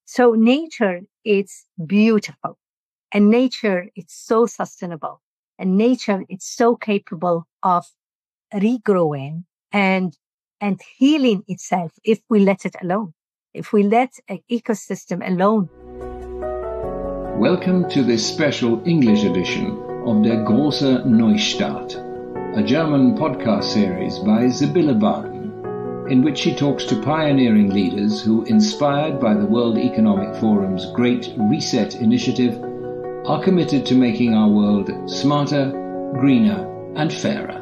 So nature, it's beautiful, and nature, it's so sustainable, and nature, it's so capable of regrowing and healing itself if we let it alone, if we let an ecosystem alone. Welcome to this special English edition of Der große Neustart, a German podcast series by Sibylle Barton, in which she talks to pioneering leaders who, inspired by the World Economic Forum's Great Reset initiative, are committed to making our world smarter, greener, and fairer.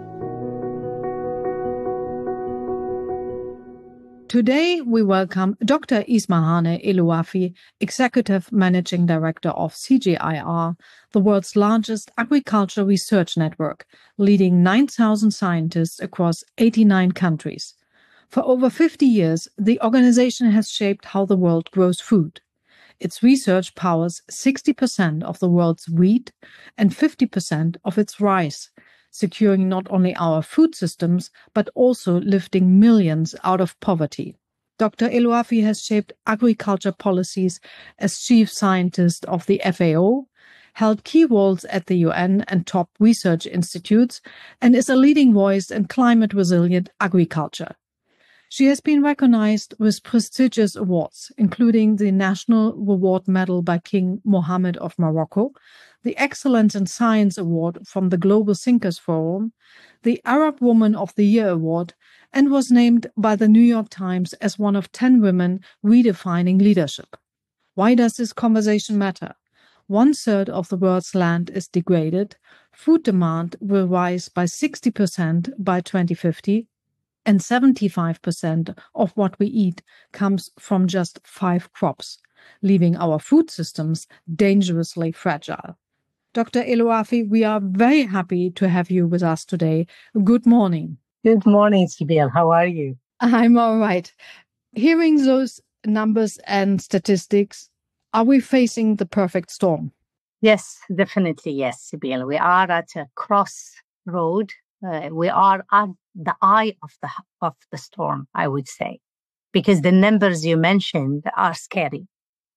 Today, we welcome Dr. Ismahane Elouafi, Executive Managing Director of CGIAR, the world's largest agriculture research network, leading 9,000 scientists across 89 countries. For over 50 years, the organization has shaped how the world grows food. Its research powers 60% of the world's wheat and 50% of its rice, securing not only our food systems, but also lifting millions out of poverty. Dr. Elouafi has shaped agriculture policies as chief scientist of the FAO, held key roles at the UN and top research institutes, and is a leading voice in climate-resilient agriculture. She has been recognized with prestigious awards, including the National Reward Medal by King Mohammed of Morocco, the Excellence in Science Award from the Global Thinkers Forum, the Arab Woman of the Year Award, and was named by the New York Times as one of 10 women redefining leadership. Why does this conversation matter? 1/3 of the world's land is degraded, food demand will rise by 60% by 2050, and 75% of what we eat comes from just 5 crops, leaving our food systems dangerously fragile. Dr. Elouafi, we are very happy to have you with us today. Good morning. Good morning, Sibylle. How are you? I'm all right. Hearing those numbers and statistics, are we facing the perfect storm? Yes, definitely yes, Sibylle. We are at a crossroad. We are at the eye of the storm, I would say, because the numbers you mentioned are scary.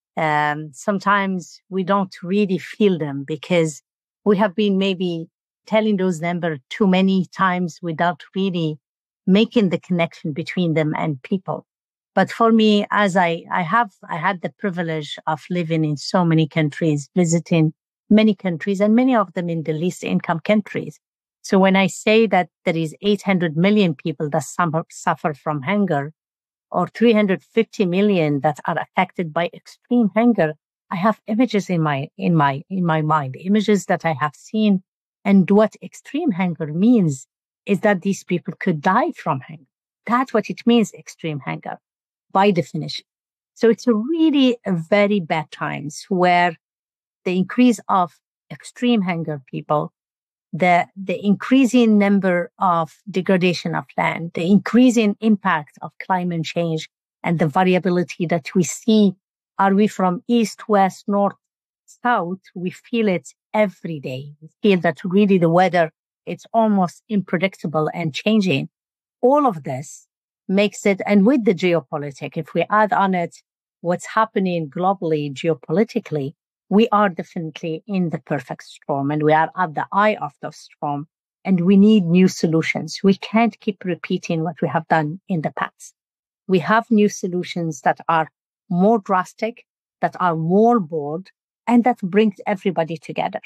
Sometimes we don't really feel them because we have been maybe telling those numbers too many times without really making the connection between them and people. But for me, as I had the privilege of living in so many countries, visiting many countries, and many of them in the least income countries. So when I say that there is 800 million people that suffer from hunger, or 350 million that are affected by extreme hunger, I have images in my mind, images that I have seen. And what extreme hunger means is that these people could die from hunger. That's what it means, extreme hunger, by definition. So it's really a very bad times where the increase of extreme hunger people, the increasing number of degradation of land, the increasing impact of climate change, and the variability that we see, are we from east, west, north, south, we feel it every day. We feel that really the weather, it's almost unpredictable and changing. All of this makes it, and with the geopolitics, if we add on it what's happening globally, geopolitically, we are definitely in the perfect storm, and we are at the eye of the storm, and we need new solutions. We can't keep repeating what we have done in the past. We have new solutions that are more drastic, that are more bold, and that brings everybody together.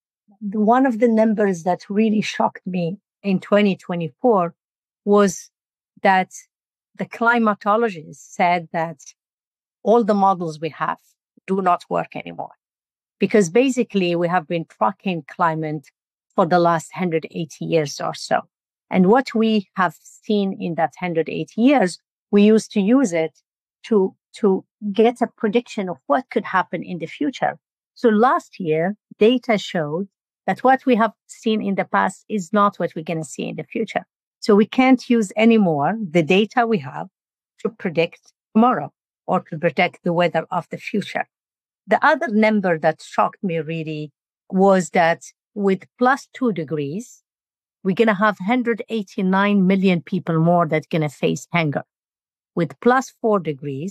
One of the numbers that really shocked me in 2024 was that the climatologists said that all the models we have do not work anymore. Because basically we have been tracking climate for the last 180 years or so. And what we have seen in that 180 years, we used to use it to get a prediction of what could happen in the future. So last year, data showed that what we have seen in the past is not what we're going to see in the future. So we can't use anymore the data we have to predict tomorrow or to predict the weather of the future. The other number that shocked me really was that with plus 2 degrees, we're going to have 189 million people more that's going to face hunger. With plus 4 degrees,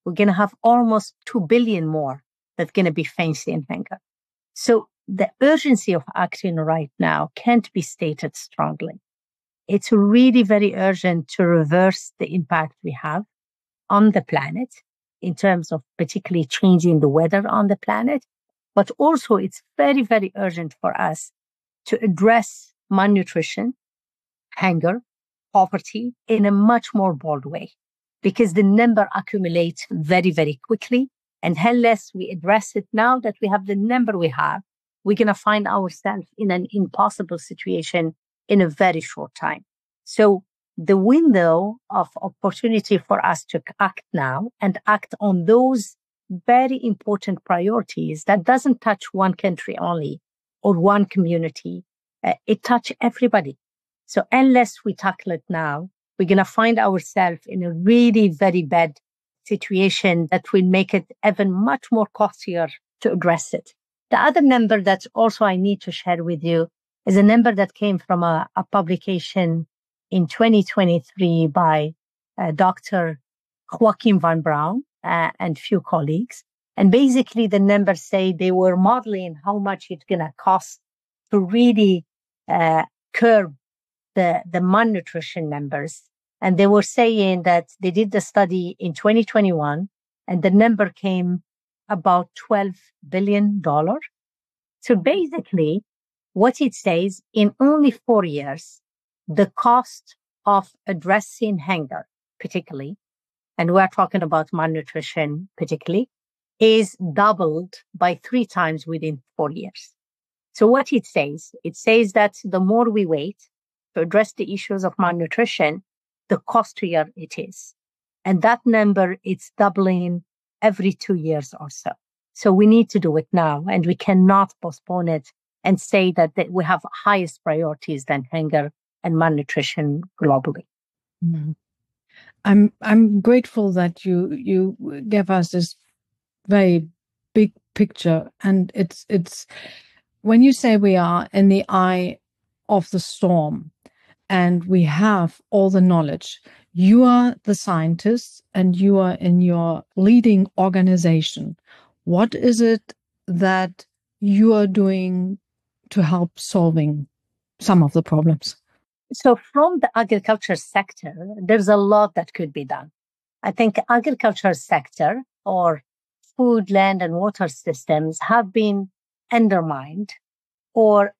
we're going to have almost 2 billion more that's going to be facing hunger. So the urgency of acting right now can't be stated strongly. It's really very urgent to reverse the impact we have on the planet in terms of particularly changing the weather on the planet. But also it's very, very urgent for us to address malnutrition, hunger, poverty in a much more bold way, because the number accumulates very, very quickly. And unless we address it now that we have the number we have, we're going to find ourselves in an impossible situation in a very short time. So the window of opportunity for us to act now and act on those very important priorities that doesn't touch one country only or one community, it touches everybody. So unless we tackle it now, we're going to find ourselves in a really very bad situation that will make it even much more costlier to address it. The other number that also I need to share with you is a number that came from a publication in 2023 by Dr. Joachim van Braun and few colleagues. And basically the numbers say they were modeling how much it's going to cost to really curb the malnutrition numbers. And they were saying that they did the study in 2021 and the number came about $12 billion. So basically what it says, in only 4 years, the cost of addressing hunger, particularly, and we're talking about malnutrition particularly, is doubled by 3 times within 4 years. So what it says that the more we wait to address the issues of malnutrition, the costlier it is. And that number, it's doubling every 2 years or so. So we need to do it now, and we cannot postpone it and say that we have highest priorities than hunger and malnutrition globally. Mm-hmm. I'm grateful that you gave us this very big picture, and it's when you say we are in the eye of the storm and we have all the knowledge, you are the scientists and you are in your leading organization. What is it that you are doing to help solving some of the problems? So from the agriculture sector, there's a lot that could be done. I think agriculture sector or food, land, and water systems have been undermined or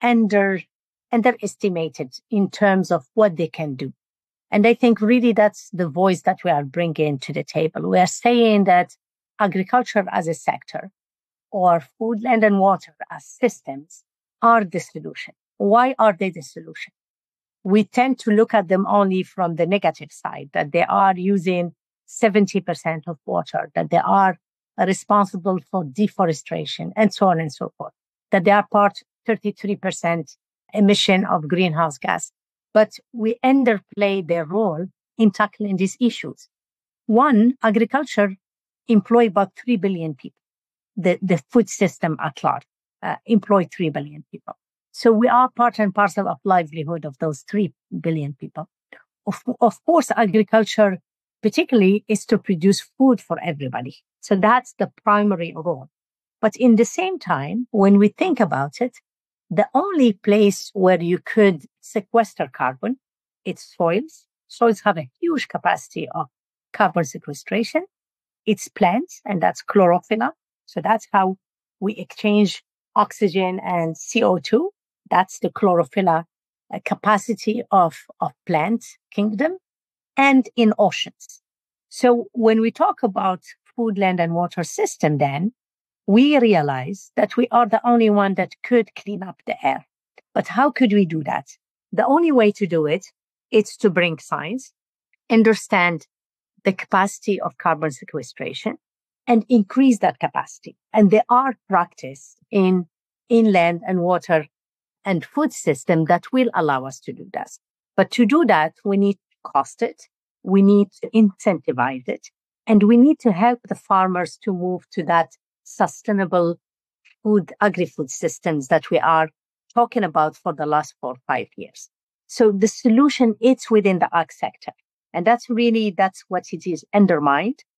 underestimated in terms of what they can do. And I think really that's the voice that we are bringing to the table. We are saying that agriculture as a sector or food, land, and water as systems are the solution. Why are they the solution? We tend to look at them only from the negative side, that they are using 70% of water, that they are responsible for deforestation, and so on and so forth, that they are part 33% emission of greenhouse gas. But we underplay their role in tackling these issues. One, agriculture employ about 3 billion people. The food system at large employ 3 billion people. So we are part and parcel of livelihood of those 3 billion people. Of course, agriculture particularly is to produce food for everybody. So that's the primary role. But in the same time, when we think about it, the only place where you could sequester carbon, it's soils. Soils have a huge capacity of carbon sequestration. It's plants, and that's chlorophyll. So that's how we exchange oxygen and CO2. That's the chlorophyll capacity of plant kingdom, and in oceans. So when we talk about food, land, and water system, then we realize that we are the only one that could clean up the air. But how could we do that? The only way to do it is to bring science, understand the capacity of carbon sequestration, and increase that capacity. And there are practice in land and water and food system that will allow us to do that. But to do that, we need to cost it, we need to incentivize it, and we need to help the farmers to move to that sustainable food, agri-food systems that we are talking about for the last 4 or 5 years. So the solution is within the ag sector. And that's what it is undermined.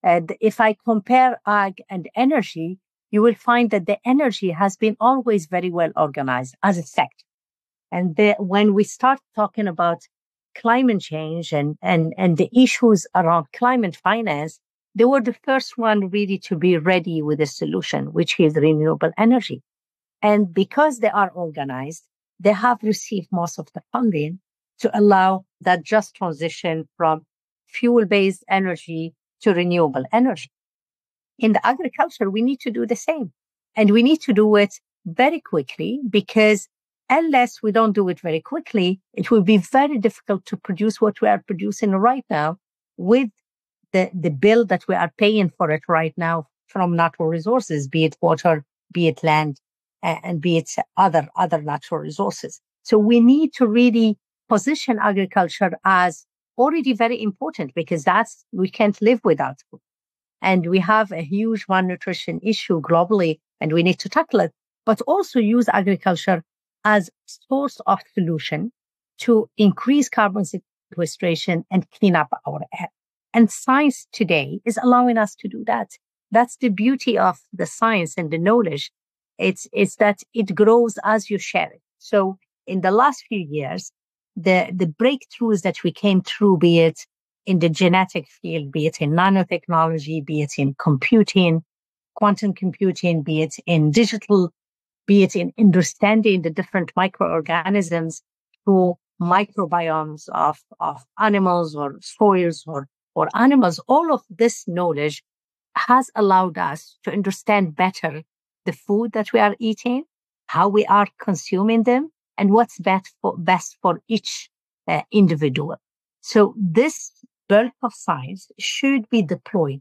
If I compare ag and energy, you will find that the energy has been always very well organized as a sector. And when we start talking about climate change and the issues around climate finance, they were the first one really to be ready with a solution, which is renewable energy. And because they are organized, they have received most of the funding to allow that just transition from fuel-based energy to renewable energy. In the agriculture, we need to do the same. And we need to do it very quickly, because unless we don't do it very quickly, it will be very difficult to produce what we are producing right now with the bill that we are paying for it right now from natural resources, be it water, be it land, and be it other natural resources. So we need to really position agriculture as already very important, because we can't live without food. And we have a huge malnutrition issue globally, and we need to tackle it, but also use agriculture as a source of solution to increase carbon sequestration and clean up our air. And science today is allowing us to do that. That's the beauty of the science and the knowledge. It's that it grows as you share it. So in the last few years, the breakthroughs that we came through, be it in the genetic field, be it in nanotechnology, be it in computing, quantum computing, be it in digital, be it in understanding the different microorganisms through microbiomes of animals or soils or animals, all of this knowledge has allowed us to understand better the food that we are eating, how we are consuming them, and what's best for each individual. So this bulk of science should be deployed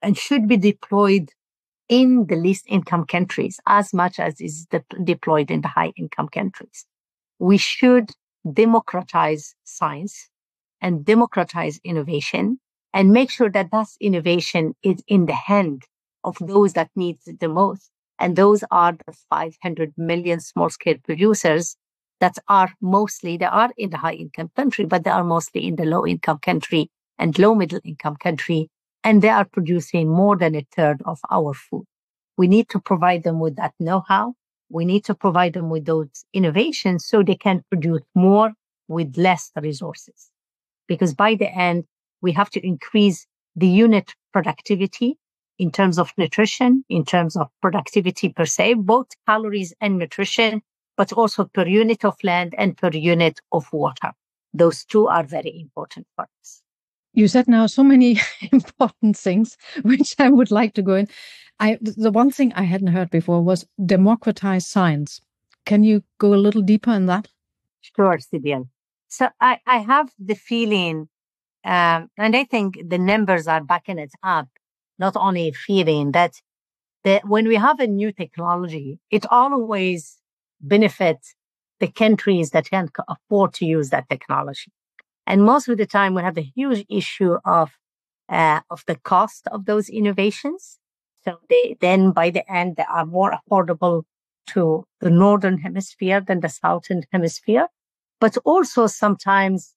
in the least income countries as much as is deployed in the high income countries. We should democratize science and democratize innovation and make sure that innovation is in the hand of those that need it the most. And those are the 500 million small-scale producers that are they are in the high-income country, but they are mostly in the low-income country and low-middle-income country, and they are producing more than a third of our food. We need to provide them with that know-how. We need to provide them with those innovations so they can produce more with less resources. Because by the end, we have to increase the unit productivity in terms of nutrition, in terms of productivity per se, both calories and nutrition, but also per unit of land and per unit of water. Those two are very important for us. You said now so many important things, which I would like to go in. The one thing I hadn't heard before was democratize science. Can you go a little deeper in that? Sure, Sibyl. So I have the feeling, and I think the numbers are backing it up, not only a feeling that when we have a new technology, it always benefits the countries that can afford to use that technology. And most of the time, we have a huge issue of the cost of those innovations. So then by the end, they are more affordable to the northern hemisphere than the southern hemisphere. But also sometimes,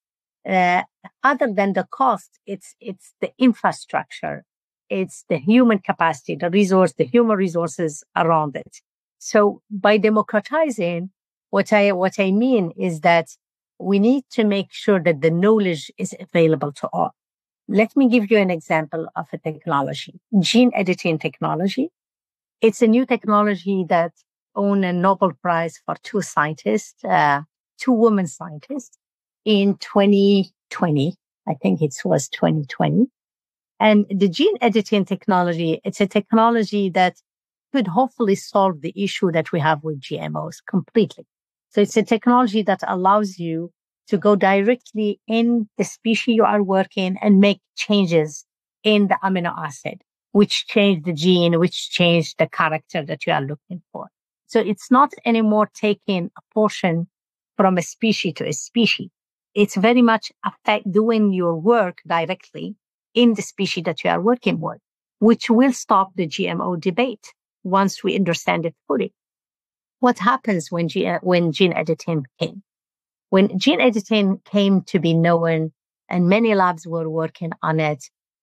other than the cost, it's the infrastructure, it's the human capacity, the human resources around it. So by democratizing, what I mean is that we need to make sure that the knowledge is available to all. Let me give you an example of a technology, gene editing technology. It's a new technology that won a Nobel Prize for two women scientists in 2020. I think it was 2020. And the gene editing technology, it's a technology that could hopefully solve the issue that we have with GMOs completely. So it's a technology that allows you to go directly in the species you are working and make changes in the amino acid, which change the gene, which change the character that you are looking for. So it's not anymore taking a portion from a species to a species. It's very much doing your work directly in the species that you are working with, which will stop the GMO debate once we understand it fully. What happens when gene editing came? When gene editing came to be known and many labs were working on it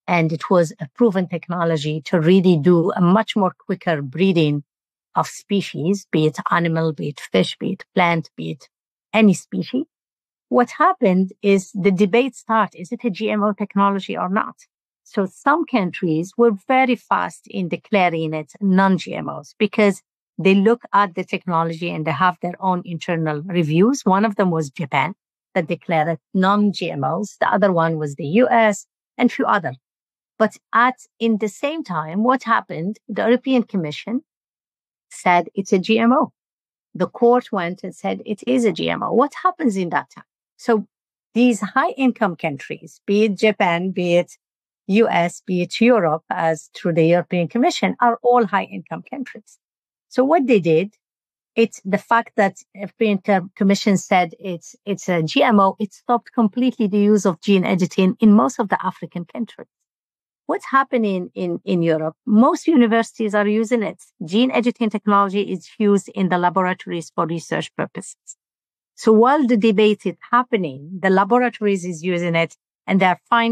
And it was a proven technology to really do a much more quicker breeding of species, be it animal, be it fish, be it plant, be it any species. What happened is the debate started, is it a GMO technology or not? So some countries were very fast in declaring it non-GMOs because they look at the technology and they have their own internal reviews. One of them was Japan that declared it non-GMOs. The other one was the US and a few others. But in the same time, what happened? The European Commission said it's a GMO. The court went and said it is a GMO. What happens in that time? So these high-income countries, be it Japan, be it US, be it Europe, as through the European Commission, are all high-income countries. So what they did, it's the fact that European Commission said it's a GMO, it stopped completely the use of gene editing in most of the African countries. What's happening in Europe? Most universities are using it. Gene editing technology is used in the laboratories for research purposes. So while the debate is happening, the laboratories is using it and they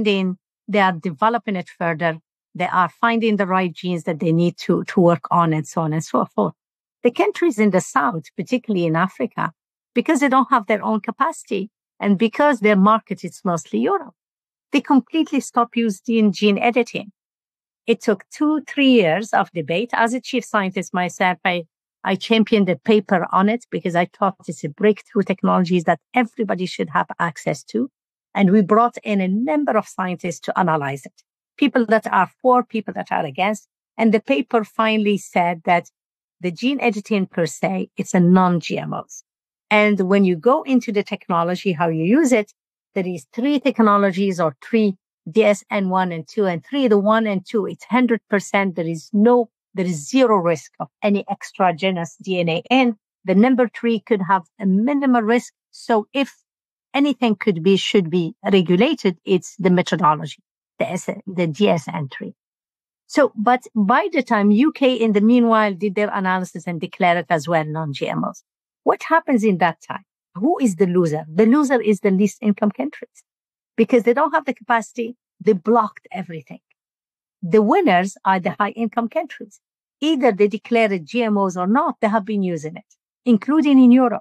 are developing it further. They are finding the right genes that they need to work on and so on and so forth. The countries in the South, particularly in Africa, because they don't have their own capacity and because their market is mostly Europe, they completely stopped using gene editing. It took 2-3 years of debate. As a chief scientist myself, I championed a paper on it because I thought it's a breakthrough technologies that everybody should have access to. And we brought in a number of scientists to analyze it. People that are for, people that are against. And the paper finally said that the gene editing per se, it's a non-GMOs. And when you go into the technology, how you use it, there is 3 technologies or 3 DSN1 and 2 and 3. The 1 and 2, it's 100%. There is zero risk of any extragenous DNA in. The number 3 could have a minimal risk. So if anything should be regulated, it's the methodology, the DSN3. So, but by the time UK in the meanwhile did their analysis and declared it as well non-GMOs, what happens in that time? Who is the loser? The loser is the least income countries because they don't have the capacity. They blocked everything. The winners are the high income countries. Either they declare it GMOs or not, they have been using it, including in Europe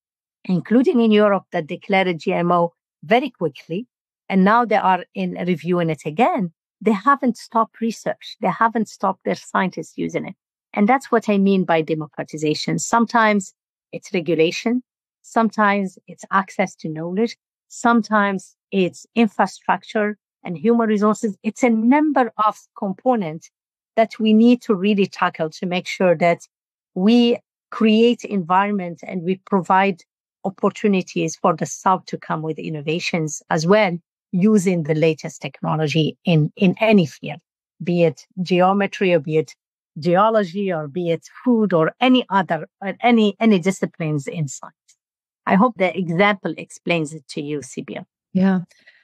that declared a GMO very quickly. And now they are reviewing it again. They haven't stopped research. They haven't stopped their scientists using it. And that's what I mean by democratization. Sometimes it's regulation. Sometimes it's access to knowledge. Sometimes it's infrastructure and human resources. It's a number of components that we need to really tackle to make sure that we create environment and we provide opportunities for the South to come with innovations as well, using the latest technology in any field, be it geometry or be it geology or be it food or any other, or any disciplines in science. I hope the example explains it to you, Sibyl. Yeah.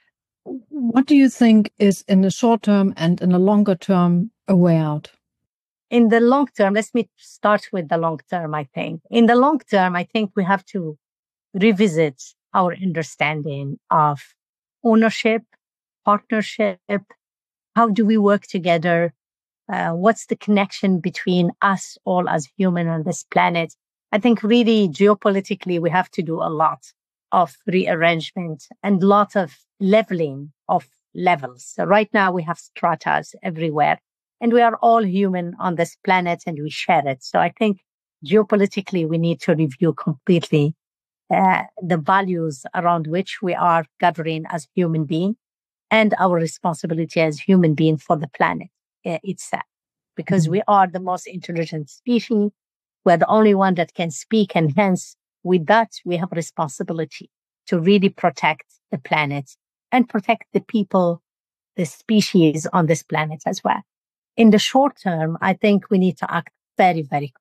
What do you think is in the short term and in the longer term a way out? In the long term, let me start with the long term, I think. In the long term, I think we have to revisit our understanding of ownership, partnership. How do we work together? What's the connection between us all as human on this planet? I think really geopolitically, we have to do a lot of rearrangement and a lot of leveling of levels. So right now we have stratas everywhere and we are all human on this planet and we share it. So I think geopolitically, we need to review completely the values around which we are gathering as human beings and our responsibility as human beings for the planet itself, because we are the most intelligent species. We're the only one that can speak, and hence with that, we have a responsibility to really protect the planet and protect the people, the species on this planet as well. In the short term, I think we need to act very, very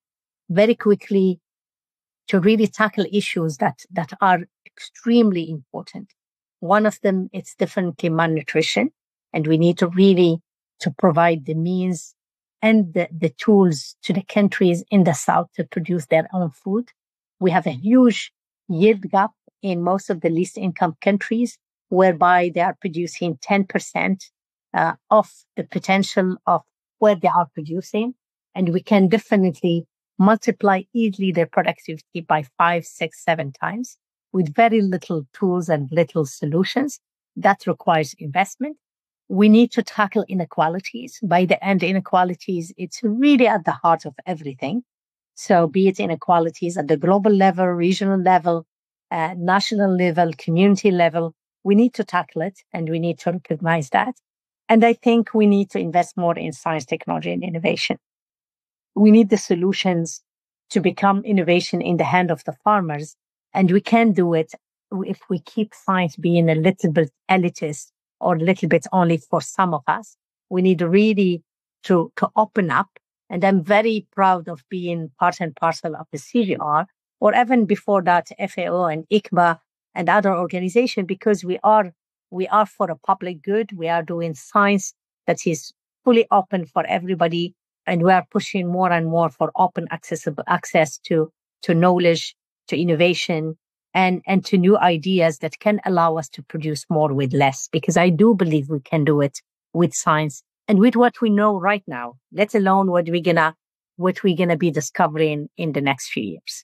quickly to really tackle issues that are extremely important. One of them is definitely malnutrition, and we need to really to provide the means and the tools to the countries in the South to produce their own food. We have a huge yield gap in most of the least income countries, whereby they are producing 10% of the potential of where they are producing. And we can definitely multiply easily their productivity by 5, 6, 7 times with very little tools and little solutions. That requires investment. We need to tackle inequalities. By the end, inequalities, it's really at the heart of everything. So be it inequalities at the global level, regional level, national level, community level, we need to tackle it and we need to recognize that. And I think we need to invest more in science, technology, and innovation. We need the solutions to become innovation in the hand of the farmers. And we can do it if we keep science being a little bit elitist or a little bit only for some of us. We need really to open up. And I'm very proud of being part and parcel of the CGR, or even before that, FAO and ICMA and other organizations, because we are for a public good. We are doing science that is fully open for everybody. And we are pushing more and more for open accessible access to knowledge, to innovation, and to new ideas that can allow us to produce more with less. Because I do believe we can do it with science and with what we know right now, let alone what we're gonna be discovering in the next few years.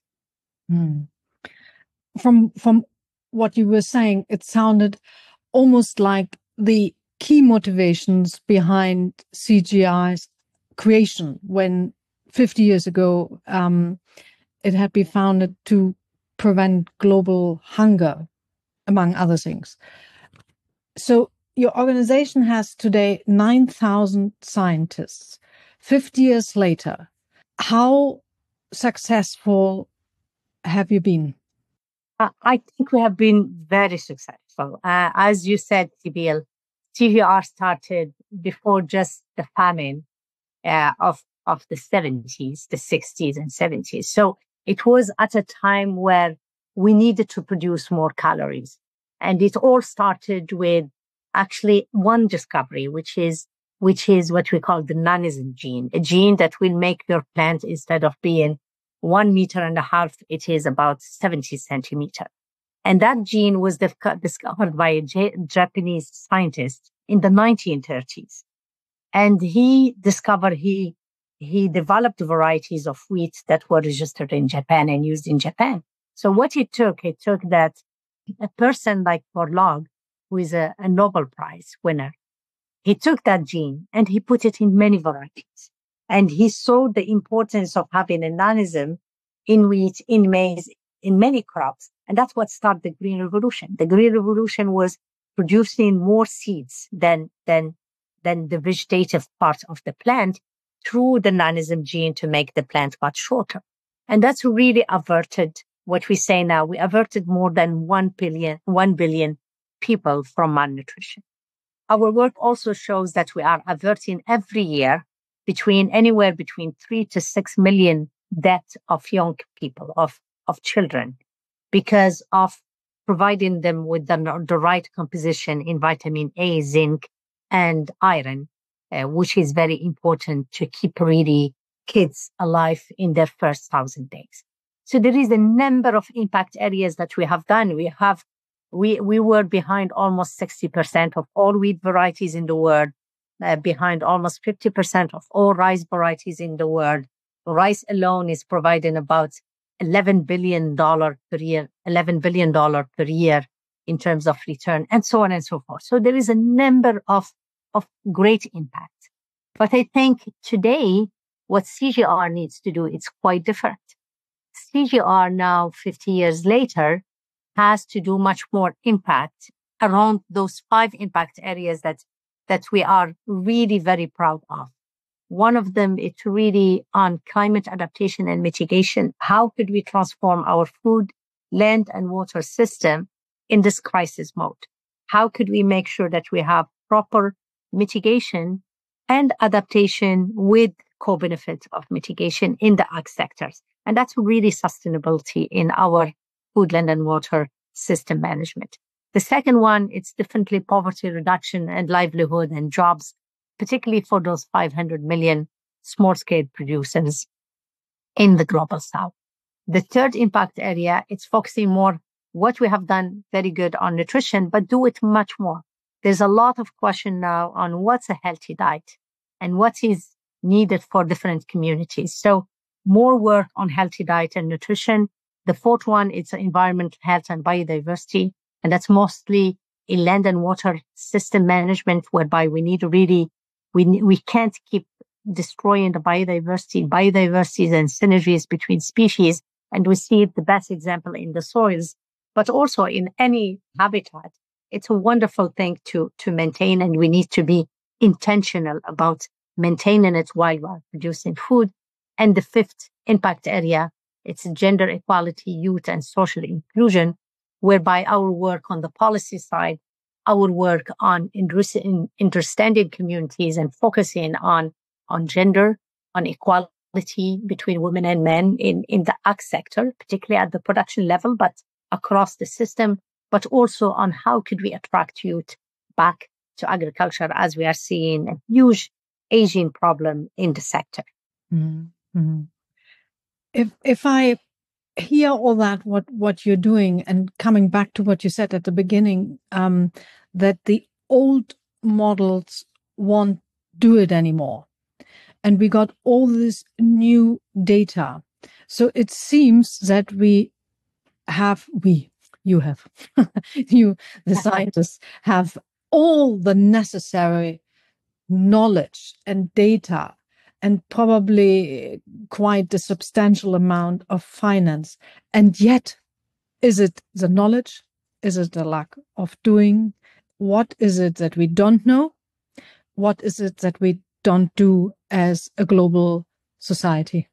From what you were saying, it sounded almost like the key motivations behind CGI's creation when 50 years ago it had been founded to prevent global hunger, among other things. So your organization has today 9,000 scientists. 50 years later, how successful have you been? I think we have been very successful. As you said, Sibyl, CGR started before just the famine of the 70s, the 60s and 70s. So it was at a time where we needed to produce more calories. And it all started with actually one discovery, which is what we call the nanism gene, a gene that will make your plant, instead of being 1.5 meters, it is about 70 centimeters. And that gene was discovered by a Japanese scientist in the 1930s. And he developed varieties of wheat that were registered in Japan and used in Japan. So what it took that a person like Borlaug, who is a Nobel Prize winner, he took that gene and he put it in many varieties. And he saw the importance of having a nanism in wheat, in maize, in many crops. And that's what started the Green Revolution. The Green Revolution was producing more seeds than the vegetative part of the plant through the nanism gene to make the plant much shorter. And that's really averted what we say now. We averted more than 1 billion people from malnutrition. Our work also shows that we are averting every year anywhere between 3 to 6 million deaths of young people, of children, because of providing them with the right composition in vitamin A, zinc, and iron, which is very important to keep really kids alive in their first 1,000 days. So there is a number of impact areas that we have done. We were behind almost 60% of all wheat varieties in the world, behind almost 50% of all rice varieties in the world. Rice alone is providing about $11 billion per year in terms of return, and so on and so forth. So there is a number of great impact. But I think today, what CGR needs to do, it's quite different. CGR now, 50 years later, has to do much more impact around those 5 impact areas that we are really very proud of. One of them is really on climate adaptation and mitigation. How could we transform our food, land, and water system in this crisis mode? How could we make sure that we have proper mitigation and adaptation with co-benefits of mitigation in the ag sectors? And that's really sustainability in our food, land, and water system management. The second one, it's definitely poverty reduction and livelihood and jobs, particularly for those 500 million small-scale producers in the global south. The third impact area, it's focusing more what we have done very good on nutrition, but do it much more. there's a lot of question now on what's a healthy diet and what is needed for different communities. So more work on healthy diet and nutrition. The fourth one is environmental health and biodiversity. And that's mostly in land and water system management, whereby we need to really, we can't keep destroying the biodiversity and synergies between species. And we see the best example in the soils, but also in any habitat. It's a wonderful thing to maintain, and we need to be intentional about maintaining it while we're producing food. And the fifth impact area, it's gender equality, youth, and social inclusion, whereby our work on the policy side, our work on understanding communities and focusing on gender, on equality between women and men in the ag sector, particularly at the production level, but across the system, but also on how could we attract youth back to agriculture, as we are seeing a huge aging problem in the sector. Mm-hmm. If I hear all that, what you're doing, and coming back to what you said at the beginning, that the old models won't do it anymore. And we got all this new data. So it seems that you, the scientists, have all the necessary knowledge and data, and probably quite a substantial amount of finance. And yet, is it the knowledge? Is it the lack of doing? What is it that we don't know? What is it that we don't do as a global society?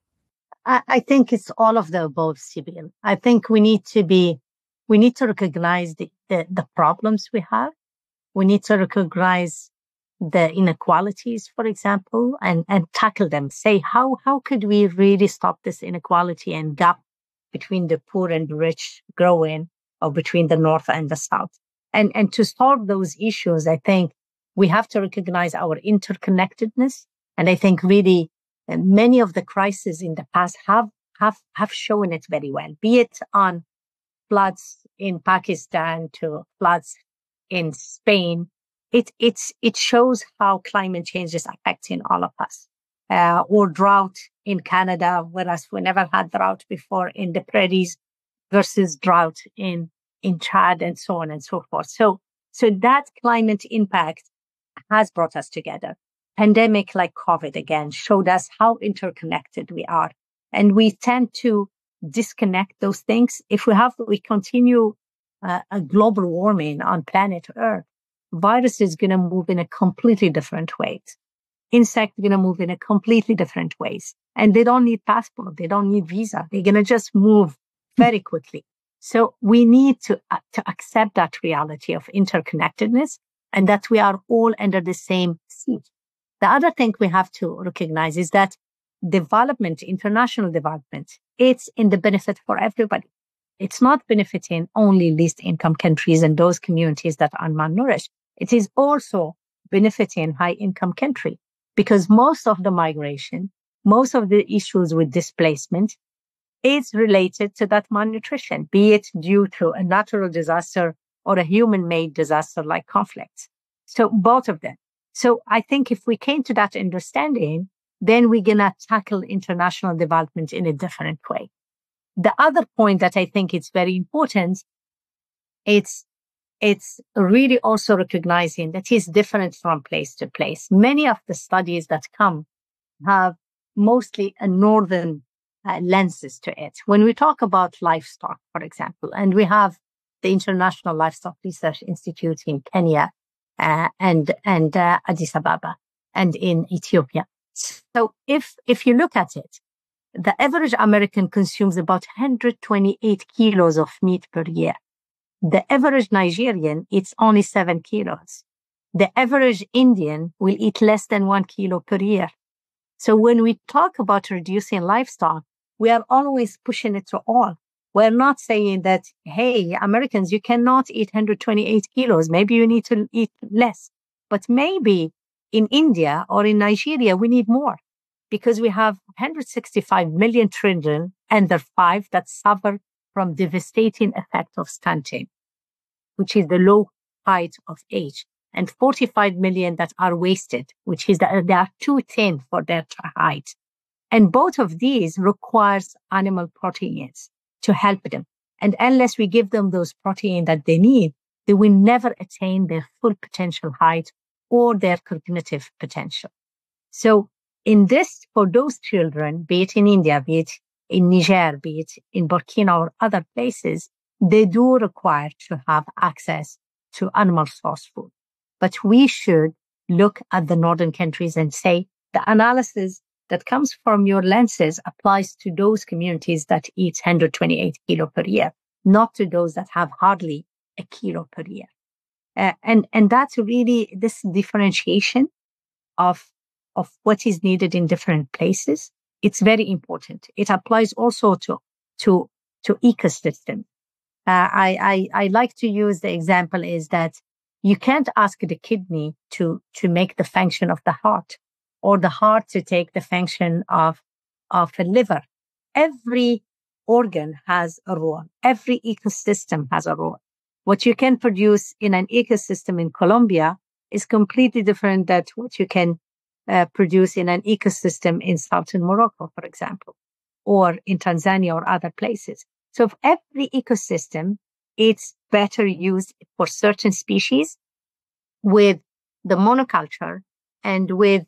I think it's all of the above, Sibyl. I think we need to recognize the problems we have. We need to recognize the inequalities, for example, and tackle them. Say, how could we really stop this inequality and gap between the poor and the rich growing, or between the North and the South? And to solve those issues, I think we have to recognize our interconnectedness. And I think really many of the crises in the past have shown it very well, be it on floods in Pakistan to floods in Spain. It shows how climate change is affecting all of us. Or drought in Canada, whereas we never had drought before in the prairies, versus drought in Chad, and so on and so forth. So that climate impact has brought us together. Pandemic like COVID again showed us how interconnected we are. And we tend to disconnect those things. If we continue a global warming on planet Earth, virus is going to move in a completely different way. Insects are going to move in a completely different ways. And they don't need passport. They don't need visa. They're going to just move very quickly. So we need to accept that reality of interconnectedness, and that we are all under the same seat. The other thing we have to recognize is that development, international development, it's in the benefit for everybody. It's not benefiting only least income countries and those communities that are malnourished. It is also benefiting high income countries, because most of the migration, most of the issues with displacement is related to that malnutrition, be it due to a natural disaster or a human-made disaster like conflicts. So both of them. So I think if we came to that understanding, then we're going to tackle international development in a different way. The other point that I think is very important, it's really also recognizing that it's different from place to place. Many of the studies that come have mostly a northern lenses to it. When we talk about livestock, for example, and we have the International Livestock Research Institute in Kenya and Addis Ababa and in Ethiopia. So if you look at it, the average American consumes about 128 kilos of meat per year. The average Nigerian eats only 7 kilos. The average Indian will eat less than 1 kilo per year. So when we talk about reducing livestock, we are always pushing it to all. We're not saying that, hey, Americans, you cannot eat 128 kilos. Maybe you need to eat less. But maybe in India or in Nigeria, we need more, because we have 165 million children under 5 that suffer from devastating effect of stunting, which is the low height of age. and 45 million that are wasted, which is that they are too thin for their height. And both of these requires animal proteins to help them. And unless we give them those proteins that they need, they will never attain their full potential height or their cognitive potential. So in this, for those children, be it in India, be it in Niger, be it in Burkina or other places, they do require to have access to animal source food. But we should look at the northern countries and say the analysis that comes from your lenses applies to those communities that eat 128 kilo per year, not to those that have hardly a kilo per year. And that's really this differentiation of what is needed in different places. It's very important. It applies also to ecosystems. I like to use the example is that you can't ask the kidney to make the function of the heart, or the heart to take the function of a liver. Every organ has a role. Every ecosystem has a role. What you can produce in an ecosystem in Colombia is completely different than what you can produce in an ecosystem in southern Morocco, for example, or in Tanzania or other places. So if every ecosystem, it's better used for certain species with the monoculture and with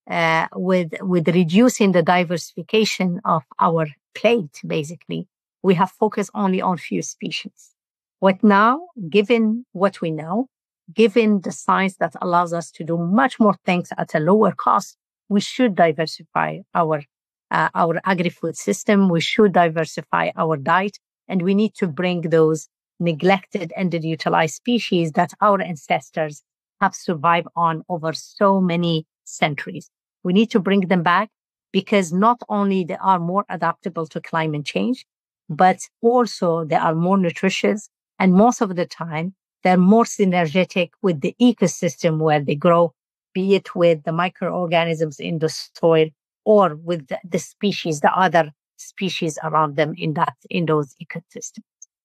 reducing the diversification of our plate, basically, we have focused only on few species. What now, given what we know, given the science that allows us to do much more things at a lower cost, we should diversify our agri-food system. We should diversify our diet, and we need to bring those neglected and underutilized species that our ancestors have survived on over so many centuries. We need to bring them back because not only they are more adaptable to climate change, but also they are more nutritious, and most of the time they're more synergetic with the ecosystem where they grow, be it with the microorganisms in the soil or with the species, the other species around them in those ecosystems.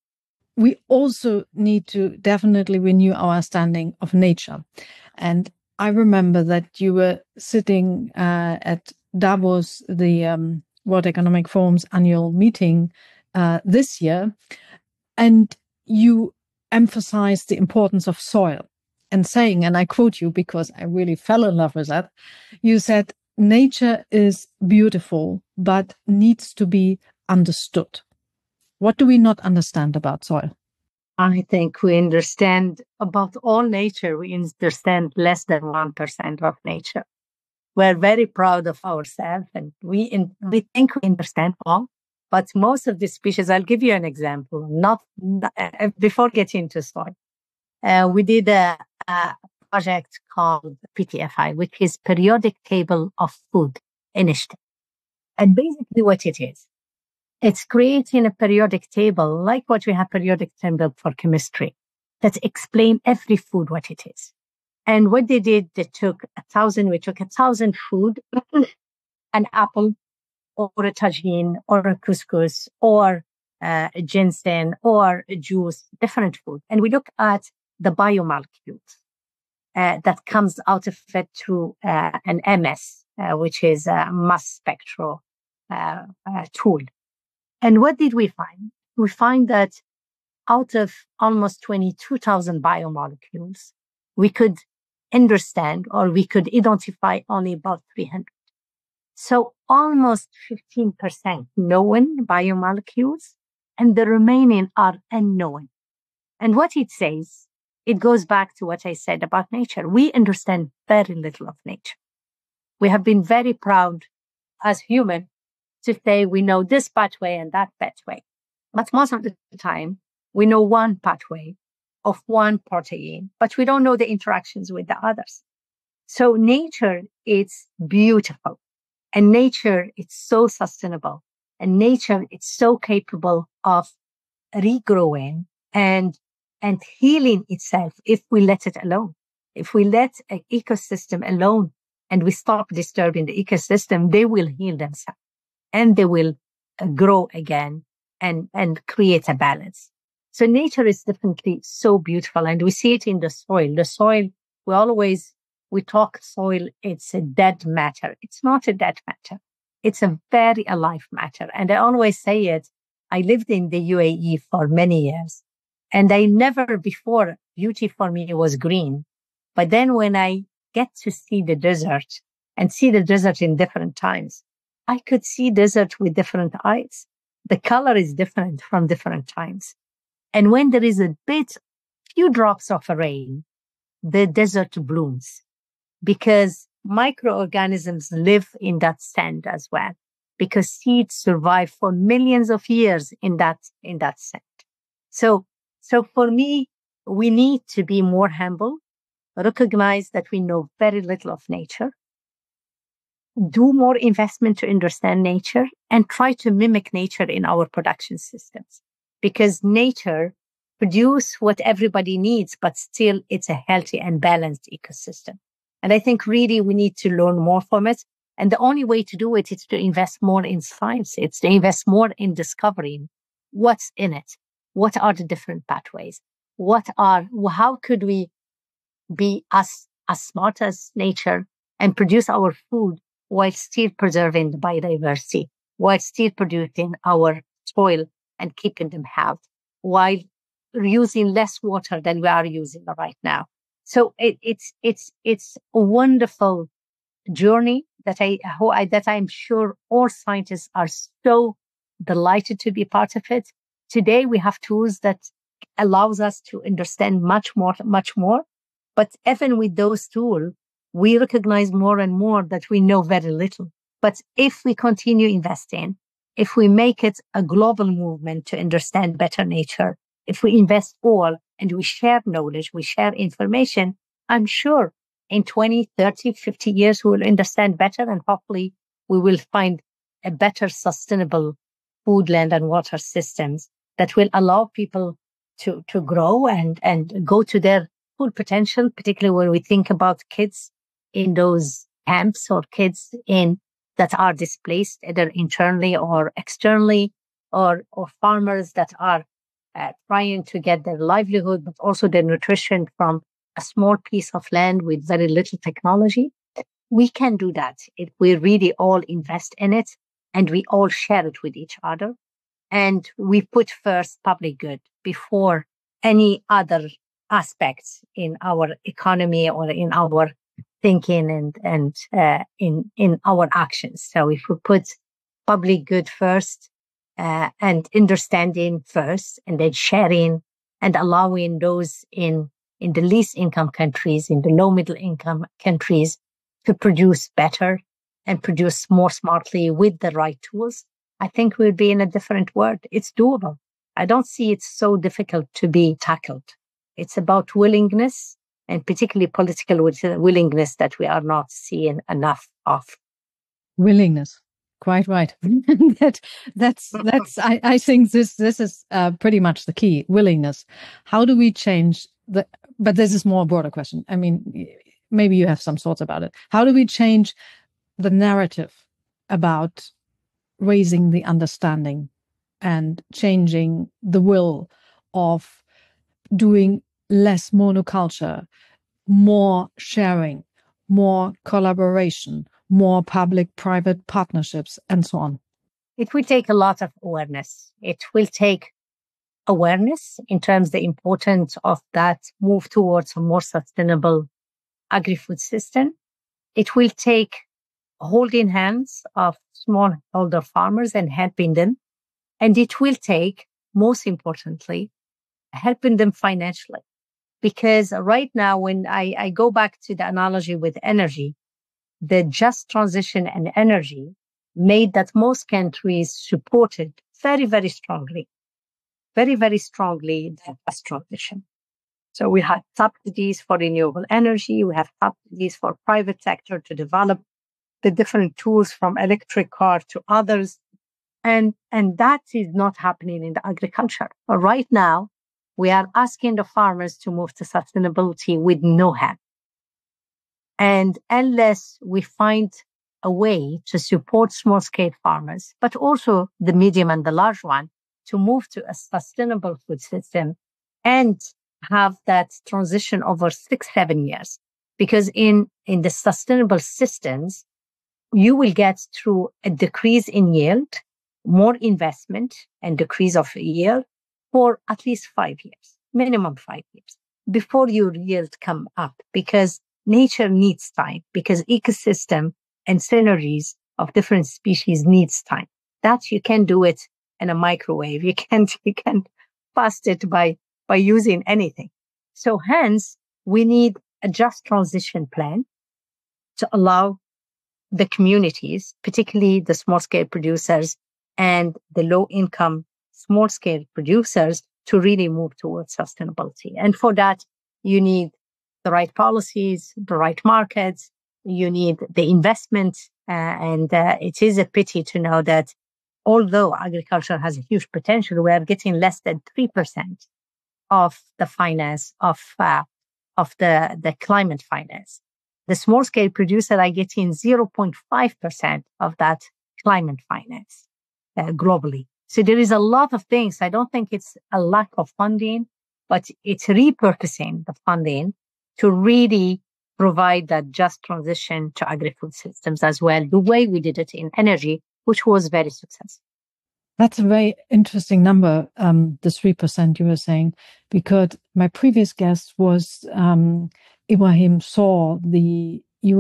We also need to definitely renew our understanding of nature. And I remember that you were sitting at Davos, the World Economic Forum's annual meeting this year, and you emphasized the importance of soil and saying, and I quote you because I really fell in love with that, you said, nature is beautiful, but needs to be understood. What do we not understand about soil? I think we understand about all nature. We understand less than 1% of nature. We're very proud of ourselves, and we think we understand all. But most of the species, I'll give you an example, before getting to soil. We did a project called PTFI, which is Periodic Table of Food Initiative. And basically what it is, it's creating a periodic table, like what we have periodic table for chemistry, that explain every food what it is. And what they did, we took 1,000 food, an apple, or a tagine, or a couscous, or a ginseng, or a juice, different food. And we look at the biomolecules that comes out of it through an MS, which is a mass spectral tool. And what did we find? We find that out of almost 22,000 biomolecules, we could understand or we could identify only about 300. So almost 15% known biomolecules, and the remaining are unknown. And what it says, it goes back to what I said about nature. We understand very little of nature. We have been very proud as humans to say we know this pathway and that pathway. But most of the time, we know one pathway of one protein, but we don't know the interactions with the others. So nature is beautiful, and nature is so sustainable, and nature is so capable of regrowing and healing itself if we let it alone. If we let an ecosystem alone and we stop disturbing the ecosystem, they will heal themselves and they will grow again and create a balance. So nature is definitely so beautiful, and we see it in the soil. The soil we talk soil, it's a dead matter. It's not a dead matter. It's a very alive matter. And I always say it. I lived in the UAE for many years, and I never before, beauty for me was green. But then when I get to see the desert and see the desert in different times, I could see desert with different eyes. The color is different from different times. And when there is a few drops of rain, the desert blooms because microorganisms live in that sand as well, because seeds survive for millions of years in that sand. So for me, we need to be more humble, recognize that we know very little of nature, do more investment to understand nature, and try to mimic nature in our production systems, because nature produces what everybody needs, but still it's a healthy and balanced ecosystem. And I think really we need to learn more from it. And the only way to do it is to invest more in science. It's to invest more in discovering what's in it. What are the different pathways? How could we be as smart as nature and produce our food while still preserving the biodiversity, while still producing our soil and keeping them healthy, while using less water than we are using right now. So it's a wonderful journey that I'm sure all scientists are so delighted to be part of it. Today we have tools that allows us to understand much more. But even with those tools, we recognize more and more that we know very little. But if we continue investing, if we make it a global movement to understand better nature, if we invest all and we share knowledge, we share information, I'm sure in 20, 30, 50 years, we will understand better, and hopefully we will find a better sustainable food, land, and water systems that will allow people to grow and go to their full potential, particularly when we think about kids in those camps or kids that are displaced either internally or externally, or farmers that are trying to get their livelihood, but also their nutrition from a small piece of land with very little technology. We can do that if we really all invest in it and we all share it with each other. And we put first public good before any other aspects in our economy or in our thinking and in our actions. So if we put public good first, and understanding first, and then sharing and allowing those in the least income countries, in the low middle income countries, to produce better and produce more smartly with the right tools, I think we'll be in a different world. It's doable. I don't see it so difficult to be tackled. It's about willingness, and particularly political willingness that we are not seeing enough of. Willingness. Quite right. I think this is pretty much the key, willingness. How do we change but this is more a broader question. I mean, maybe you have some thoughts about it. How do we change the narrative about raising the understanding and changing the will of doing less monoculture, more sharing, more collaboration, more public-private partnerships, and so on? It will take a lot of awareness. It will take awareness in terms of the importance of that move towards a more sustainable agri-food system. It will take holding hands of smallholder farmers and helping them. And it will take, most importantly, helping them financially. Because right now, when I go back to the analogy with energy, the just transition and energy made that most countries supported very, very strongly the just transition. So we had subsidies for renewable energy. We have subsidies for private sector to develop the different tools from electric car to others. And that is not happening in the agriculture. But right now, we are asking the farmers to move to sustainability with no help. And unless we find a way to support small-scale farmers, but also the medium and the large one, to move to a sustainable food system and have that transition over 6-7 years, because in the sustainable systems, you will get through a decrease in yield, more investment and decrease of yield for at least 5 years, minimum 5 years, before your yield come up, because nature needs time, because ecosystem and synergies of different species needs time. That you can do it in a microwave. You can't fast it by using anything. So hence, we need a just transition plan to allow the communities, particularly the small scale producers and the low income small scale producers, to really move towards sustainability. And for that, you need the right policies, the right markets, you need the investment. And it is a pity to know that although agriculture has a huge potential, we are getting less than 3% of the finance of the climate finance. The small scale producer are getting 0.5% of that climate finance globally. So there is a lot of things. I don't think it's a lack of funding, but it's repurposing the funding to really provide that just transition to agri-food systems as well, the way we did it in energy, which was very successful. That's a very interesting number, the 3% you were saying, because my previous guest was Ibrahim Sow, the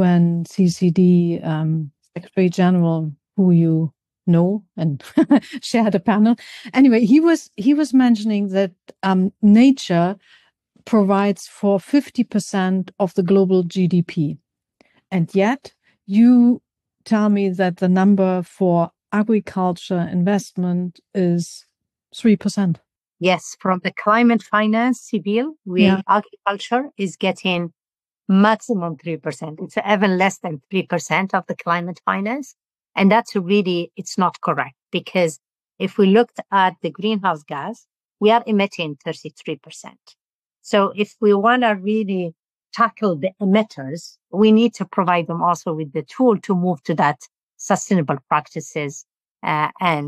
UNCCD Secretary General, who you know and shared a panel. Anyway, he was mentioning that nature provides for 50% of the global GDP. And yet you tell me that the number for agriculture investment is 3%. Yes, from the climate finance, Sibyl, agriculture is getting maximum 3%. It's even less than 3% of the climate finance. And that's really, it's not correct, because if we looked at the greenhouse gas, we are emitting 33%. So if we want to really tackle the emitters, we need to provide them also with the tool to move to that sustainable practices and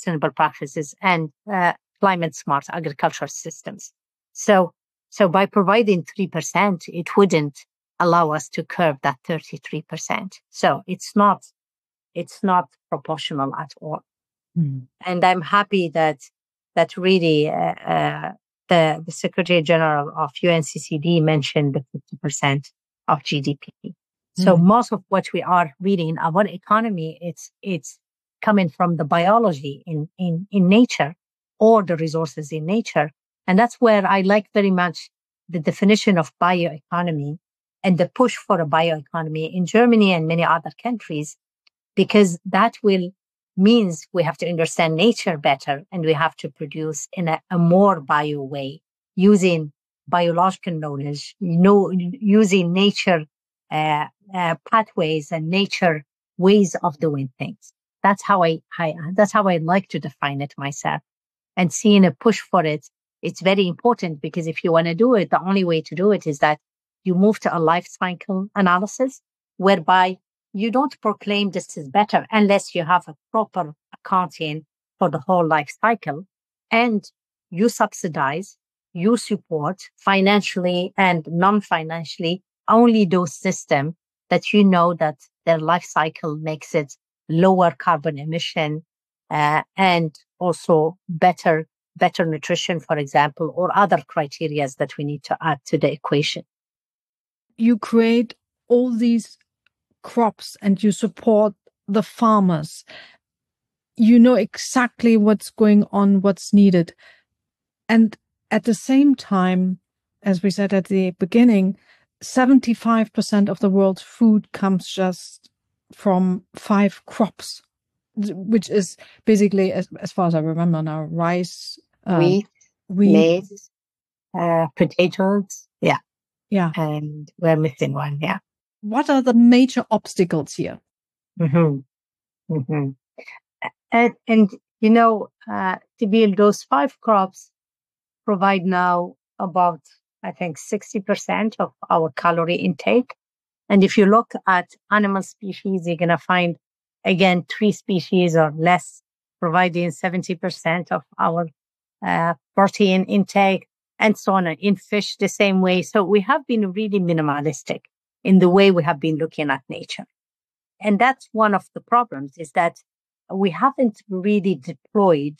climate smart agricultural systems. So by providing 3%, it wouldn't allow us to curb that 33%. So it's not proportional at all. And I'm happy that really the Secretary General of UNCCD mentioned the 50% of GDP. So most of what we are reading in our economy, it's coming from the biology in nature or the resources in nature. And that's where I like very much the definition of bioeconomy and the push for a bioeconomy in Germany and many other countries, because that means we have to understand nature better and we have to produce in a more bio way, using biological knowledge, using nature pathways and nature ways of doing things. That's how I like to define it myself. And seeing a push for it, it's very important, because if you want to do it, the only way to do it is that you move to a life cycle analysis, whereby you don't proclaim this is better unless you have a proper accounting for the whole life cycle, and you subsidize, you support financially and non-financially only those systems that you know that their life cycle makes it lower carbon emission and also better nutrition, for example, or other criteria that we need to add to the equation. You create all these crops and you support the farmers. You know exactly what's going on, what's needed. And at the same time, as we said at the beginning, 75% of the world's food comes just from 5 crops, which is basically, as far as I remember now, rice, wheat, maize, potatoes. Yeah. And we're missing one. Yeah. What are the major obstacles here? And to build those 5 crops provide now about, I think, 60% of our calorie intake. And if you look at animal species, you're going to find, again, 3 species or less providing 70% of our protein intake, and so on. In fish, the same way. So we have been really minimalistic. in the way we have been looking at nature. And that's one of the problems, is that we haven't really deployed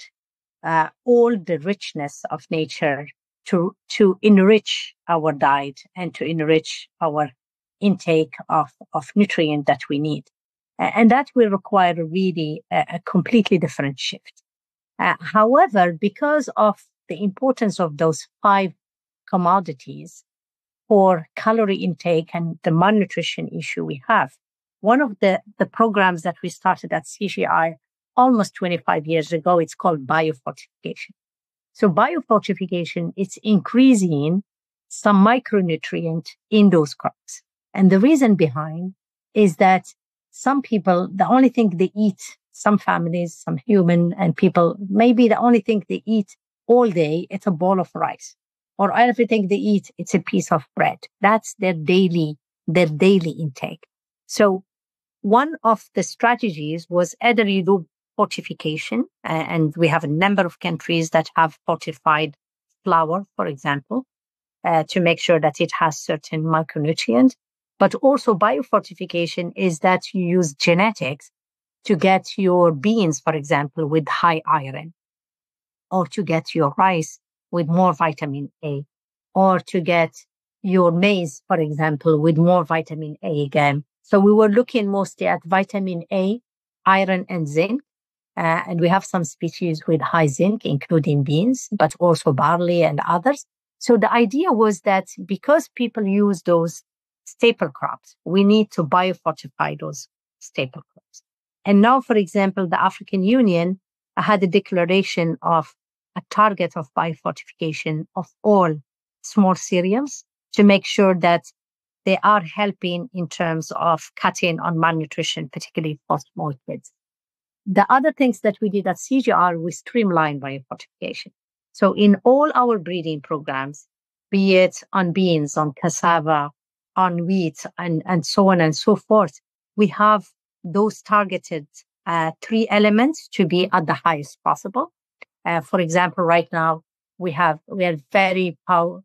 all the richness of nature to enrich our diet and to enrich our intake of nutrient that we need. And that will require really a completely different shift. However, because of the importance of those 5 commodities for calorie intake and the malnutrition issue we have, one of the programs that we started at CGI almost 25 years ago, it's called biofortification. So biofortification, it's increasing some micronutrient in those crops. And the reason behind is that some people, the only thing they eat, some families, some human and people, maybe the only thing they eat all day, it's a bowl of rice. Or everything they eat, it's a piece of bread. That's their daily intake. So one of the strategies was either you do fortification, and we have a number of countries that have fortified flour, for example, to make sure that it has certain micronutrients. But also biofortification is that you use genetics to get your beans, for example, with high iron, or to get your rice with more vitamin A, or to get your maize, for example, with more vitamin A again. So we were looking mostly at vitamin A, iron, and zinc. And we have some species with high zinc, including beans, but also barley and others. So the idea was that because people use those staple crops, we need to biofortify those staple crops. And now, for example, the African Union had a declaration of a target of biofortification of all small cereals to make sure that they are helping in terms of cutting on malnutrition, particularly for small kids. The other things that we did at CGR, we streamlined biofortification. So in all our breeding programs, be it on beans, on cassava, on wheat, and so on and so forth, we have those targeted 3 elements to be at the highest possible. For example, right now, we are very proud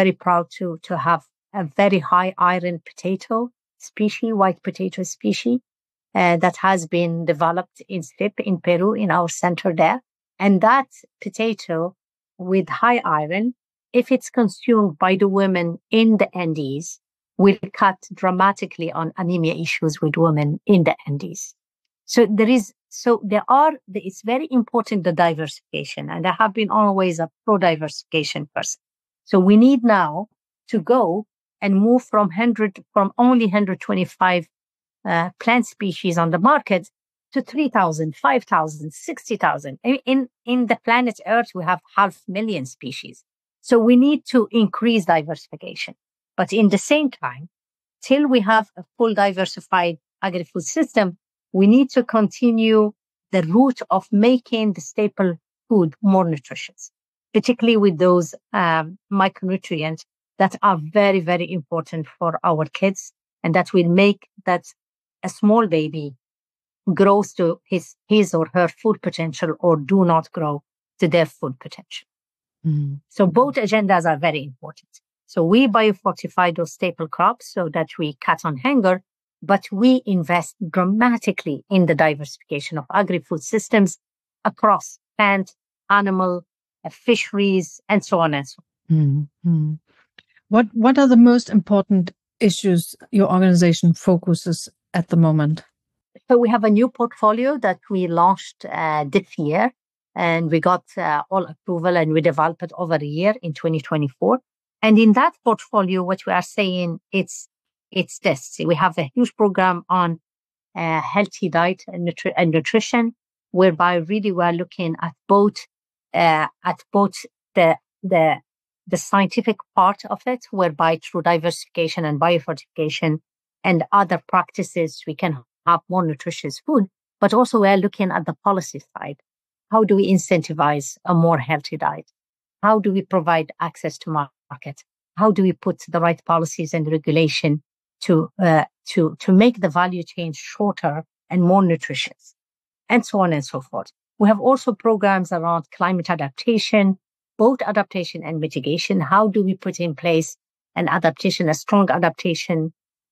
to have a very high iron potato species, white potato species, that has been developed in SIP in Peru, in our center there. And that potato with high iron, if it's consumed by the women in the Andes, will cut dramatically on anemia issues with women in the Andes. It's very important, the diversification. And I have been always a pro-diversification person. So we need now to go and move from only 125 plant species on the market to 3,000, 5,000, 60,000. In the planet Earth, we have 500,000 species. So we need to increase diversification. But in the same time, till we have a full diversified agri-food system, we need to continue the route of making the staple food more nutritious, particularly with those micronutrients that are very, very important for our kids, and that will make that a small baby grows to his or her full potential, or do not grow to their full potential. Mm. So both agendas are very important. So we biofortify those staple crops so that we cut on hunger, but we invest dramatically in the diversification of agri-food systems across plant, animal, fisheries, and so on and so on. Mm-hmm. What are the most important issues your organization focuses at the moment? So we have a new portfolio that we launched this year, and we got all approval, and we developed it over a year in 2024. And in that portfolio, what we are saying, it's this. We have a huge program on healthy diet and nutrition, whereby really we're looking at both the scientific part of it, whereby through diversification and biofortification and other practices, we can have more nutritious food, but also we're looking at the policy side. How do we incentivize a more healthy diet? How do we provide access to market? How do we put the right policies and regulation to make the value chain shorter and more nutritious, and so on and so forth. We have also programs around climate adaptation, both adaptation and mitigation. How do we put in place an adaptation, a strong adaptation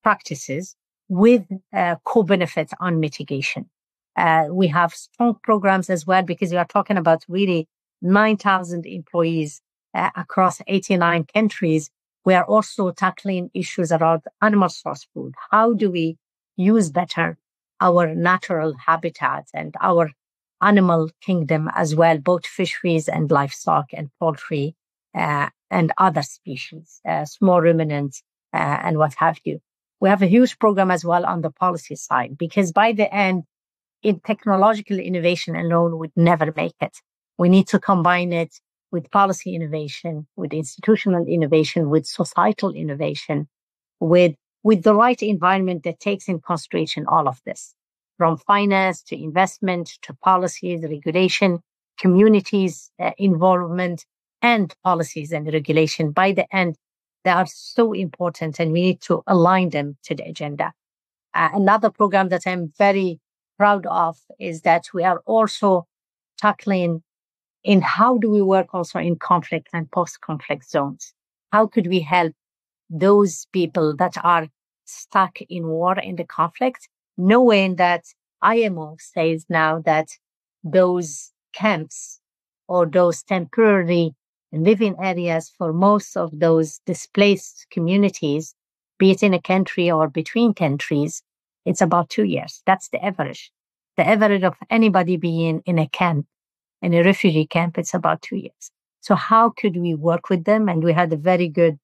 practices with co-benefits on mitigation. We have strong programs as well, because we are talking about really 9,000 employees across 89 countries. We are also tackling issues around animal source food. How do we use better our natural habitats and our animal kingdom as well, both fisheries and livestock and poultry and other species, small ruminants and what have you. We have a huge program as well on the policy side, because by the end, in technological innovation alone would never make it. We need to combine it with policy innovation, with institutional innovation, with societal innovation, with the right environment that takes in consideration all of this, from finance to investment to policies, regulation, communities involvement, and policies and regulation. By the end, they are so important, and we need to align them to the agenda. Another program that I'm very proud of is that we are also tackling in how do we work also in conflict and post-conflict zones. How could we help those people that are stuck in war, in the conflict, knowing that IMO says now that those camps or those temporary living areas for most of those displaced communities, be it in a country or between countries, it's about 2 years. That's the average. The average of anybody being in a camp, in a refugee camp, it's about 2 years. So how could we work with them? And we had a very good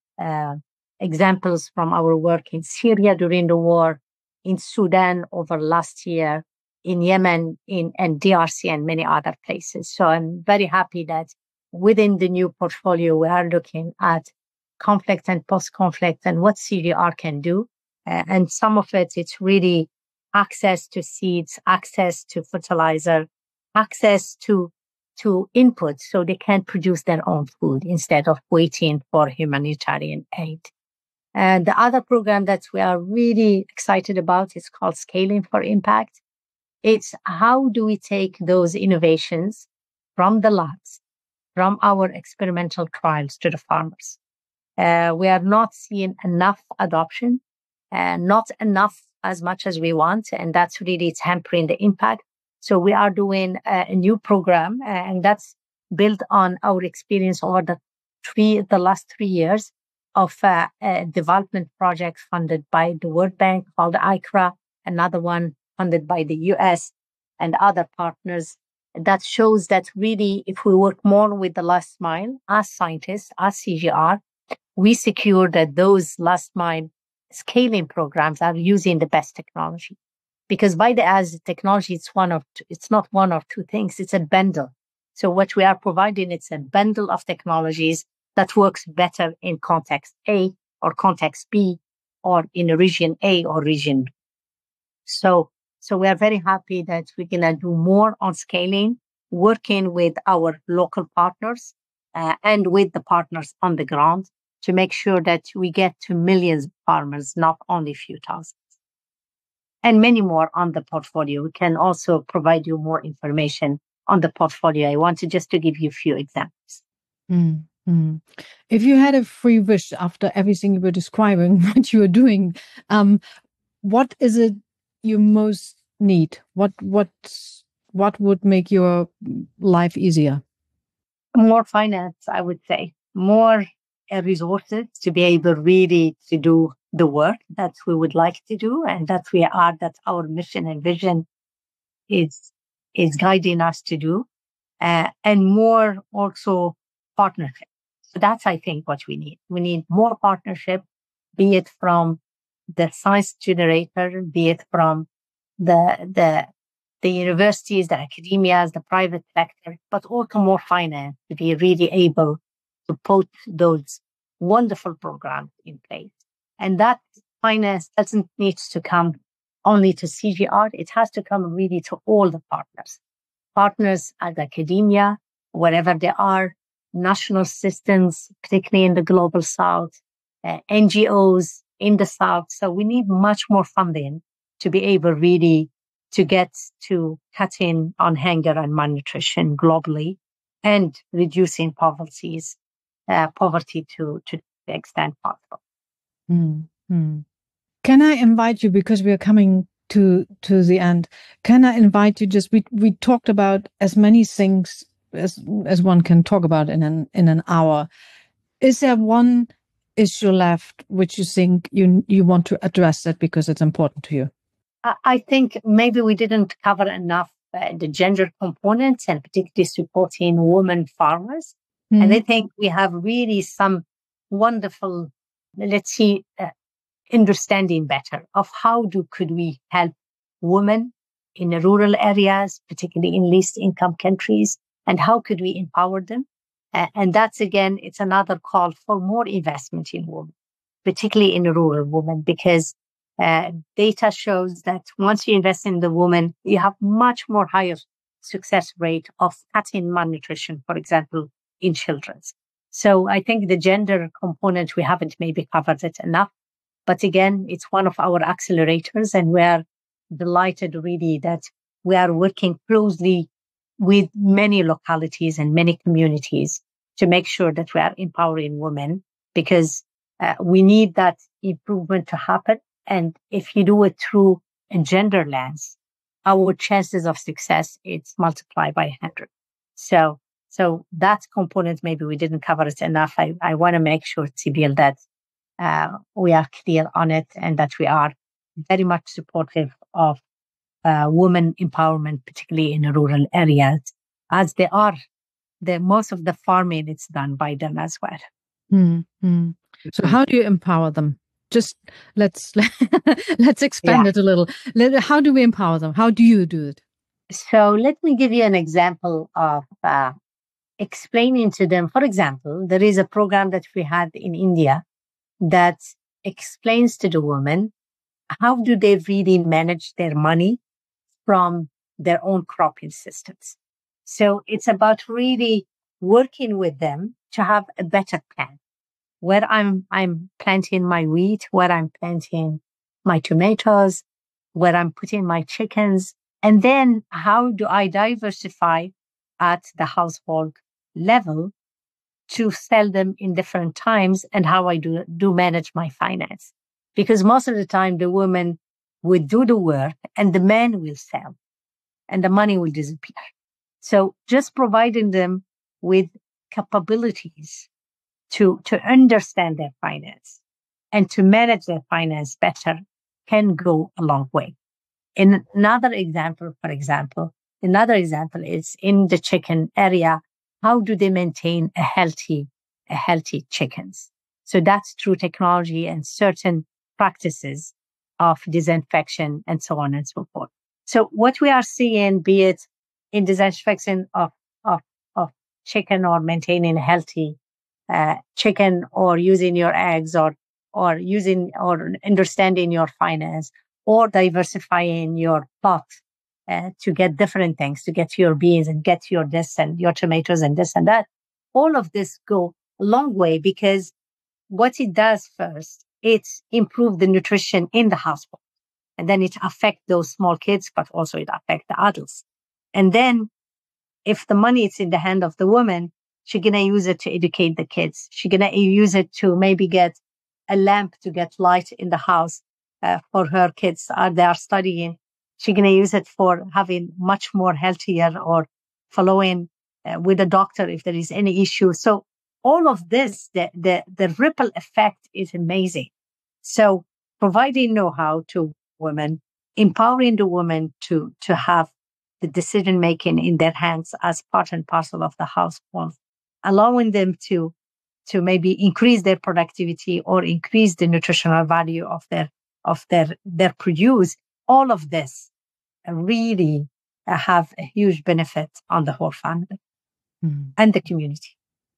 examples from our work in Syria during the war, in Sudan over last year, in Yemen, and DRC, and many other places. So I'm very happy that within the new portfolio, we are looking at conflict and post-conflict and what CGR can do. And some of it, it's really access to seeds, access to fertilizer, access to input so they can produce their own food instead of waiting for humanitarian aid. And the other program that we are really excited about is called Scaling for Impact. It's how do we take those innovations from the labs, from our experimental trials to the farmers. We are not seeing enough adoption, not enough as much as we want, and that's really tempering the impact. So we are doing a new program, and that's built on our experience over the last 3 years of a development project funded by the World Bank called ICRA, another one funded by the US and other partners. That shows that really, if we work more with the last mile as scientists, as CGR, we secure that those last mile scaling programs are using the best technology. Because as technology, it's not one or two things, it's a bundle. So what we are providing, it's a bundle of technologies that works better in context A or context B, or in a region A or region B. So we are very happy that we're going to do more on scaling, working with our local partners and with the partners on the ground to make sure that we get to millions of farmers, not only a few thousands. And many more on the portfolio. We can also provide you more information on the portfolio. I wanted just to give you a few examples. Mm-hmm. If you had a free wish after everything you were describing, what you were doing, what is it you most need? What would make your life easier? More finance, I would say. More resources to be able really to do the work that we would like to do, and that our mission and vision is guiding us to do, and more also partnership. So that's, I think, what we need. We need more partnership, be it from the science generator, be it from the universities, the academias, the private sector, but also more finance to be really able to put those wonderful programs in place. And that finance doesn't need to come only to CGR. It has to come really to all the partners at academia, wherever they are, national systems, particularly in the global south, NGOs in the south. So we need much more funding to be able really to get to cutting on hunger and malnutrition globally and reducing poverty to the extent possible. Mm-hmm. Can I invite you, because we are coming to the end, can I invite you, just we talked about as many things as one can talk about in an hour. Is there one issue left which you think you want to address it because it's important to you? I think maybe we didn't cover enough the gender components, and particularly supporting women farmers. Mm-hmm. And I think we have really some wonderful, understanding better of could we help women in the rural areas, particularly in least income countries, and how could we empower them? And that's, again, it's another call for more investment in women, particularly in rural women, because data shows that once you invest in the woman, you have much more higher success rate of cutting malnutrition, for example, in children. So I think the gender component, we haven't maybe covered it enough. But again, it's one of our accelerators, and we are delighted really that we are working closely with many localities and many communities to make sure that we are empowering women, because we need that improvement to happen. And if you do it through a gender lens, our chances of success, it's multiplied by 100. So that component, maybe we didn't cover it enough. I want to make sure, Sibyl, that we are clear on it, and that we are very much supportive of women empowerment, particularly in rural areas, as they are. Most of the farming, it's done by them as well. Mm-hmm. So how do you empower them? Just let's expand it a little. How do we empower them? How do you do it? So let me give you an example of explaining to them. For example, there is a program that we had in India that explains to the women how do they really manage their money from their own cropping systems. So it's about really working with them to have a better plan. Where I'm planting my wheat, where I'm planting my tomatoes, where I'm putting my chickens, and then how do I diversify at the household level to sell them in different times, and how I do manage my finance. Because most of the time the woman would do the work and the man will sell and the money will disappear. So just providing them with capabilities to understand their finance and to manage their finance better can go a long way. Another example is in the chicken area. How do they maintain a healthy chickens? So that's through technology and certain practices of disinfection and so on and so forth. So what we are seeing, be it in disinfection of chicken, or maintaining a healthy chicken, or using your eggs, or using or understanding your finance, or diversifying your plot to get different things, to get your beans and get your this and your tomatoes and this and that. All of this go a long way, because what it does first, it's improve the nutrition in the household. And then it affects those small kids, but also it affects the adults. And then if the money is in the hand of the woman, she's going to use it to educate the kids. She's going to use it to maybe get a lamp to get light in the house for her kids. They are studying. She's going to use it for having much more healthier, or following with a doctor if there is any issue. So all of this, the ripple effect is amazing. So providing know-how to women, empowering the women to have the decision-making in their hands as part and parcel of the household, allowing them to maybe increase their productivity or increase the nutritional value of their produce. All of this really have a huge benefit on the whole family and the community.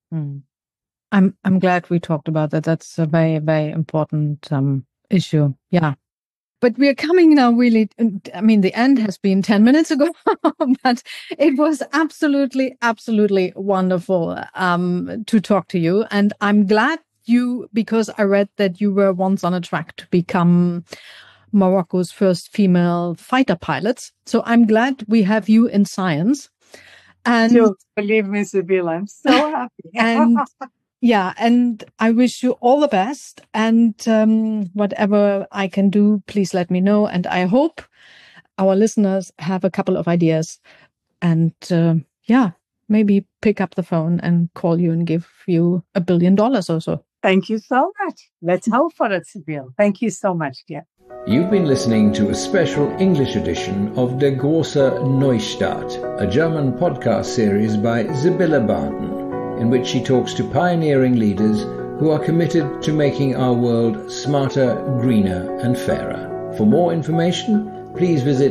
I'm glad we talked about that. That's a very, very important issue. Yeah. But we are coming now really, I mean, the end has been 10 minutes ago, but it was absolutely, absolutely wonderful to talk to you. And I'm glad because I read that you were once on a track to become Morocco's first female fighter pilots. So I'm glad we have you in science. And believe me, Sibyl, I'm so happy. and Yeah, and I wish you all the best. And whatever I can do, please let me know. And I hope our listeners have a couple of ideas and maybe pick up the phone and call you and give you $1 billion or so. Thank you so much. Let's hope for it, Sibylle. Thank you so much, dear. You've been listening to a special English edition of Der große Neustart, a German podcast series by Sibylle Barden, in which she talks to pioneering leaders who are committed to making our world smarter, greener and fairer. For more information, please visit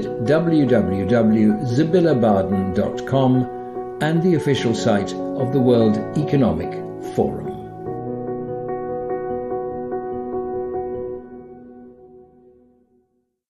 www.sibyllebarden.com and the official site of the World Economic Forum.